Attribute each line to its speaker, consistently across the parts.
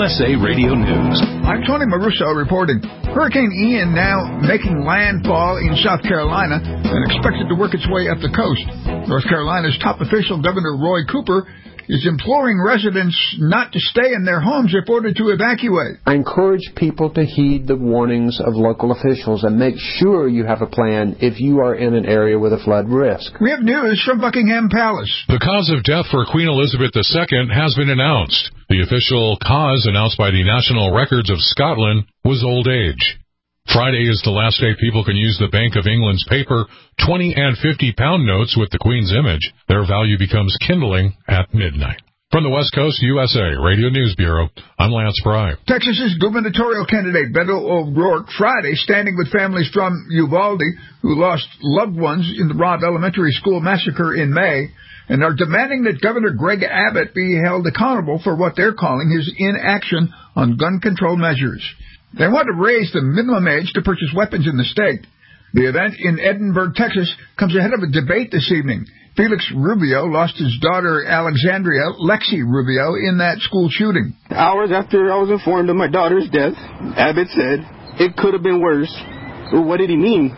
Speaker 1: USA Radio News.
Speaker 2: I'm Tony Maruso reporting. Hurricane Ian now making landfall in South Carolina and expected to work its way up the coast. North Carolina's top official, Governor Roy Cooper, is imploring residents not to stay in their homes if ordered to evacuate.
Speaker 3: I encourage people to heed the warnings of local officials and make sure you have a plan if you are in an area with a flood risk.
Speaker 2: We have news from Buckingham Palace.
Speaker 4: The cause of death for Queen Elizabeth II has been announced. The official cause announced by the National Records of Scotland was old age. Friday is the last day people can use the Bank of England's paper 20 and 50-pound notes with the Queen's image. Their value becomes kindling at midnight. From the West Coast USA Radio News Bureau, I'm Lance Fry.
Speaker 2: Texas's gubernatorial candidate Beto O'Rourke Friday standing with families from Uvalde who lost loved ones in the Robb Elementary School massacre in May and are demanding that Governor Greg Abbott be held accountable for what they're calling his inaction on gun control measures. They want to raise the minimum age to purchase weapons in the state. The event in Edinburgh, Texas, comes ahead of a debate this evening. Felix Rubio lost his daughter, Alexandria Lexi Rubio, in that school shooting.
Speaker 5: Hours after I was informed of my daughter's death, Abbott said, it could have been worse. Well, what did he mean?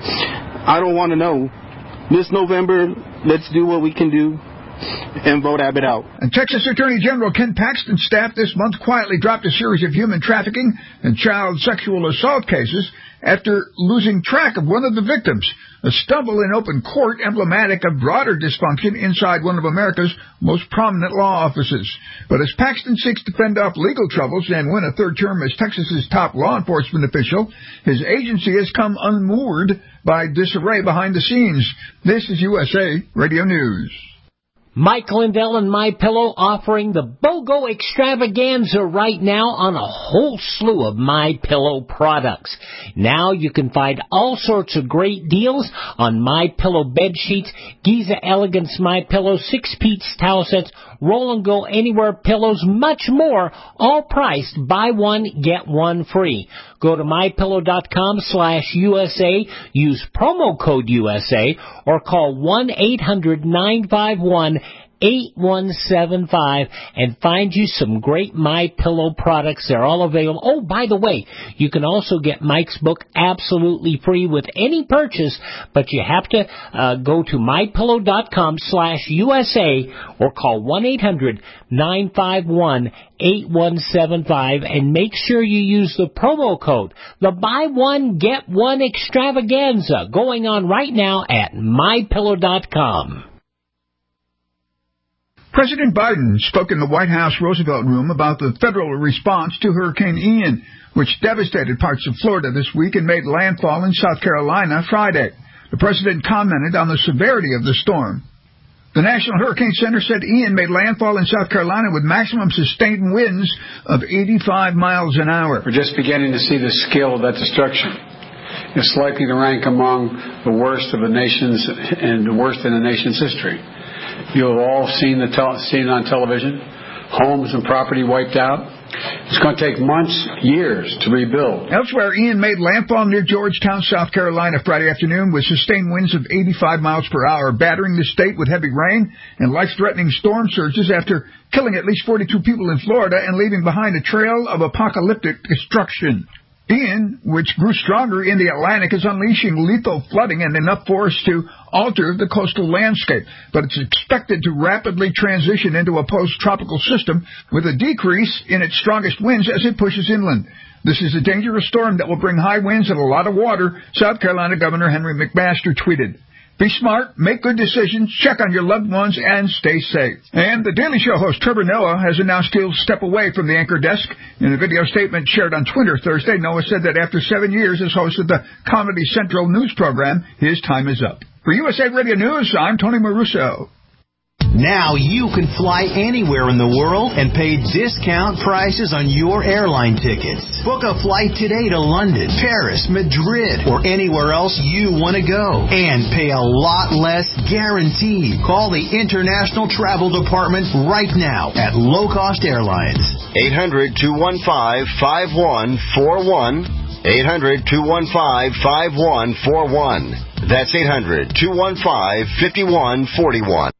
Speaker 5: I don't want to know. This November, let's do what we can do and vote Abbott out.
Speaker 2: And Texas Attorney General Ken Paxton's staff this month quietly dropped a series of human trafficking and child sexual assault cases after losing track of one of the victims, a stumble in open court emblematic of broader dysfunction inside one of America's most prominent law offices. But as Paxton seeks to fend off legal troubles and win a third term as Texas's top law enforcement official, his agency has come unmoored by disarray behind the scenes. This is USA Radio News.
Speaker 6: Mike Lindell and MyPillow offering the BOGO extravaganza right now on a whole slew of MyPillow products. Now you can find all sorts of great deals on MyPillow bed sheets, Giza Elegance MyPillow, 6-piece towel sets, Roll and Go Anywhere pillows, much more, all priced buy one, get one free. Go to mypillow.com/USA, use promo code USA, or call 1-800-951-8175 and find you some great MyPillow products. They're all available. Oh, by the way, you can also get Mike's book absolutely free with any purchase, but you have to go to mypillow.com/USA or call 1-800-951-8175 and make sure you use the promo code, the buy one, get one extravaganza, going on right now at mypillow.com.
Speaker 2: President Biden spoke in the White House Roosevelt Room about the federal response to Hurricane Ian, which devastated parts of Florida this week and made landfall in South Carolina Friday. The president commented on the severity of the storm. The National Hurricane Center said Ian made landfall in South Carolina with maximum sustained winds of 85 miles an hour.
Speaker 7: We're just beginning to see the scale of that destruction. It's likely to rank among the worst of the nation's and the worst in the nation's history. You have all seen it on television. Homes and property wiped out. It's going to take months, years to rebuild.
Speaker 2: Elsewhere, Ian made landfall near Georgetown, South Carolina Friday afternoon with sustained winds of 85 miles per hour, battering the state with heavy rain and life-threatening storm surges after killing at least 42 people in Florida and leaving behind a trail of apocalyptic destruction. Ian, which grew stronger in the Atlantic, is unleashing lethal flooding and enough force to alter the coastal landscape, but it's expected to rapidly transition into a post-tropical system with a decrease in its strongest winds as it pushes inland. This is a dangerous storm that will bring high winds and a lot of water, South Carolina Governor Henry McMaster tweeted. Be smart, make good decisions, check on your loved ones, and stay safe. And the Daily Show host Trevor Noah has announced he'll step away from the anchor desk. In a video statement shared on Twitter Thursday, Noah said that after 7 years as host of the Comedy Central news program, his time is up. For USA Radio News, I'm Tony Maruso.
Speaker 8: Now you can fly anywhere in the world and pay discount prices on your airline tickets. Book a flight today to London, Paris, Madrid, or anywhere else you want to go. And pay a lot less guaranteed. Call the International Travel Department right now at Low Cost Airlines.
Speaker 9: 800-215-5141. 800-215-5141. That's 800-215-5141.